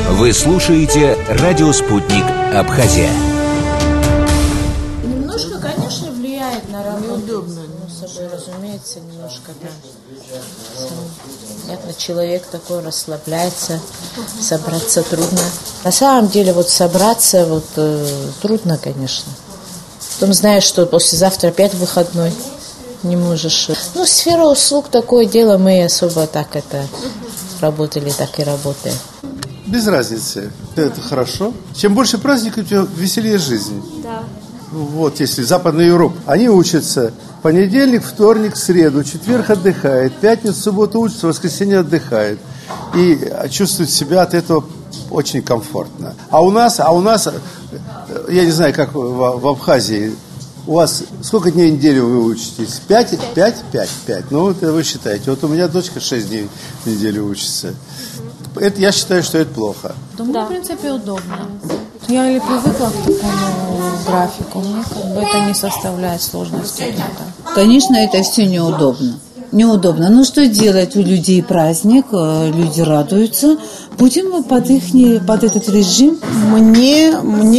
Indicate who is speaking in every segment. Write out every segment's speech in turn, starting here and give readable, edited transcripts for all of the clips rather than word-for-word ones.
Speaker 1: Вы слушаете «Радио Спутник. Абхазия».
Speaker 2: Немножко, конечно, влияет на работу. Неудобно. Собой, разумеется, немножко, да. Понятно, человек такой расслабляется, собраться трудно. На самом деле, вот собраться трудно, конечно. Потом знаешь, что послезавтра опять выходной, не можешь. Сфера услуг, такое дело, мы особо так работали, так и работаем.
Speaker 3: Без разницы, это хорошо. Чем больше праздников, тем веселее жизнь.
Speaker 4: Да.
Speaker 3: Вот, если Западная Европа, они учатся понедельник, вторник, среду, четверг отдыхает, пятницу, субботу учатся, воскресенье отдыхает. И чувствуют себя от этого очень комфортно. А у нас, я не знаю, как в Абхазии, у вас сколько дней в неделю вы учитесь? 5? 5. Ну, это вы считаете. Вот у меня дочка 6 дней в неделю учится. Это, я считаю, что это плохо.
Speaker 2: Да. В принципе, удобно. Я привыкла к такому графику. Мне это не составляет сложности.
Speaker 5: Конечно, это все неудобно. Ну, что делать? У людей праздник, люди радуются. Будем под этот режим.
Speaker 6: Мне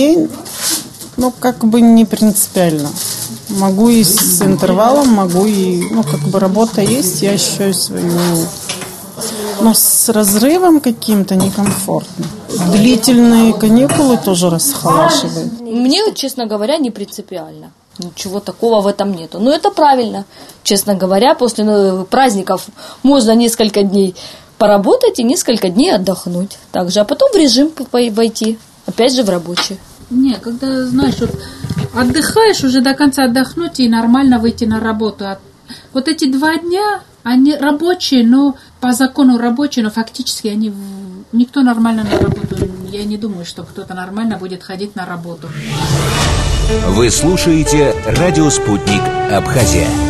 Speaker 6: не принципиально. Могу и с интервалом, могу и, работа есть, я ощущаю свою... Но с разрывом каким-то некомфортно. Длительные каникулы тоже расхолаживают.
Speaker 4: Мне, честно говоря, не принципиально. Ничего такого в этом нету. Но это правильно. Честно говоря, после праздников можно несколько дней поработать и несколько дней отдохнуть. Также, а потом в режим войти. Опять же в рабочий.
Speaker 7: Не, когда, знаешь, отдыхаешь, уже до конца отдохнуть и нормально выйти на работу. Вот эти 2 дня, они рабочие, но по закону рабочие, но фактически никто нормально на работу. Я не думаю, что кто-то нормально будет ходить на работу.
Speaker 1: Вы слушаете «Радио Спутник. Абхазия».